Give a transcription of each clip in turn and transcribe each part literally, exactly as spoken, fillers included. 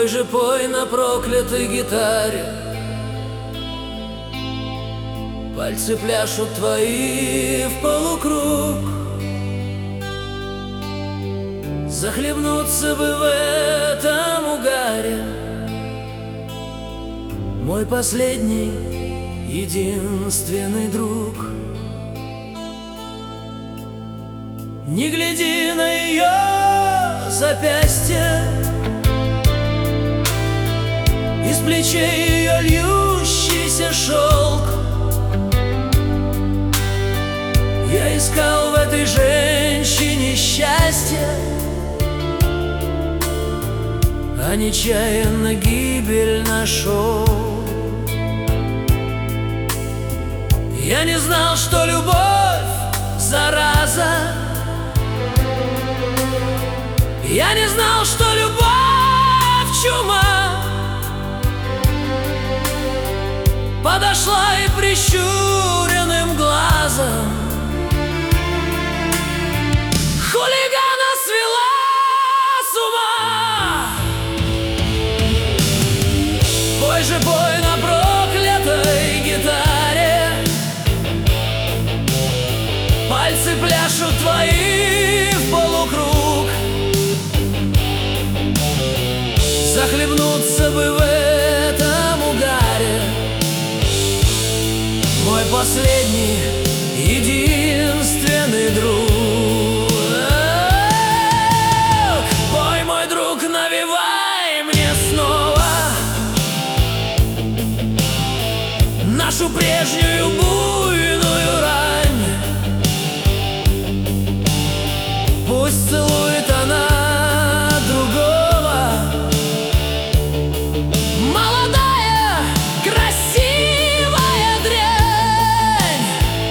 же, пой на проклятой гитаре. Пальцы пляшут твои в полукруг. Захлебнуться бы в этом угаре. Мой последний, единственный друг. Не гляди на ее запястье, из плечей ее льющийся шелк. Я искал в этой женщине счастье, а нечаянно гибель нашел. Я не знал, что любовь зараза. Я не знал, что любовь чума. Подошла и прищуренным глазом хулигана свела с ума. Пой же, пой на проклятой гитаре. Пальцы пляшут твои в полукруг. Захлебнуться бы в этом угаре. Мой последний, единственный друг. Пой, мой друг, навевай мне снова нашу прежнюю буйную рань. Пусть целует она другого. Молодая, красивая дрянь.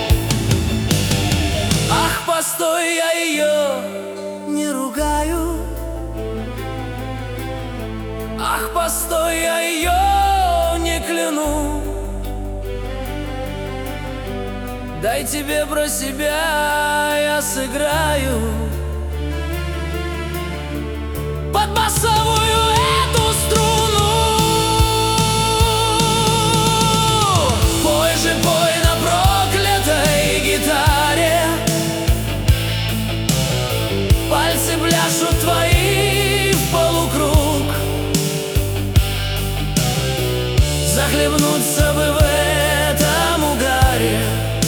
Ах, постой, я ее не ругаю. Ах, постой, я ее не кляну. Дай тебе про себя я сыграю под басовую эту струну. Пой же, пой на проклятой гитаре. Пальцы пляшут твои в полукруг. Захлебнуться бы в этом угаре.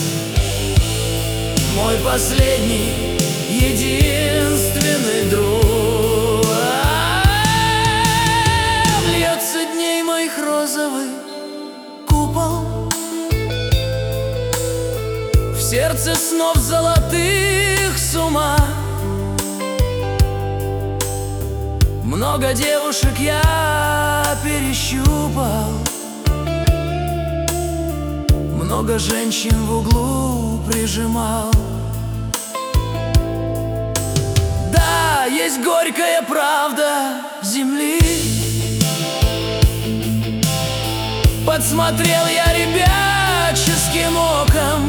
Мой последний, единственный друг. Льется дней моих розовый купол. В сердце снов золотых с ума. Много девушек я перещупал. Много женщин в углу прижимал. Да, есть горькая правда земли. Подсмотрел я ребяческим оком.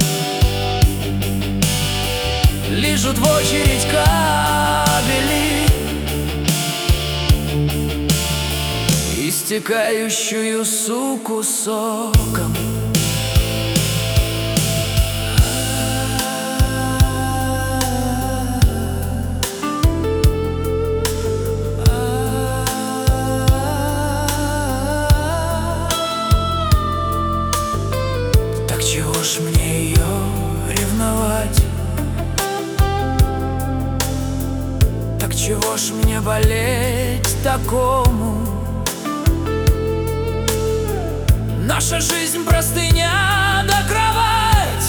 Лижут в очередь кабели, истекающую суку соком. Чего ж мне ее ревновать? Так чего ж мне болеть такому? Наша жизнь простыня да кровать.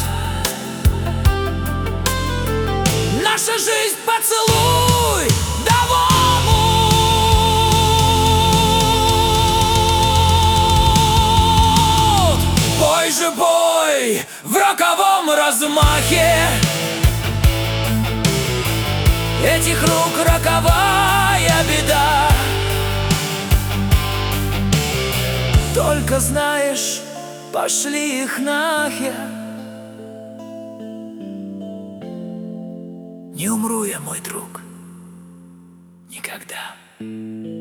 Наша жизнь поцелуй да в омут. Пой же, пой в роковом размахе этих рук роковая беда. Только знаешь, пошли их нахер. Не умру я, мой друг, никогда.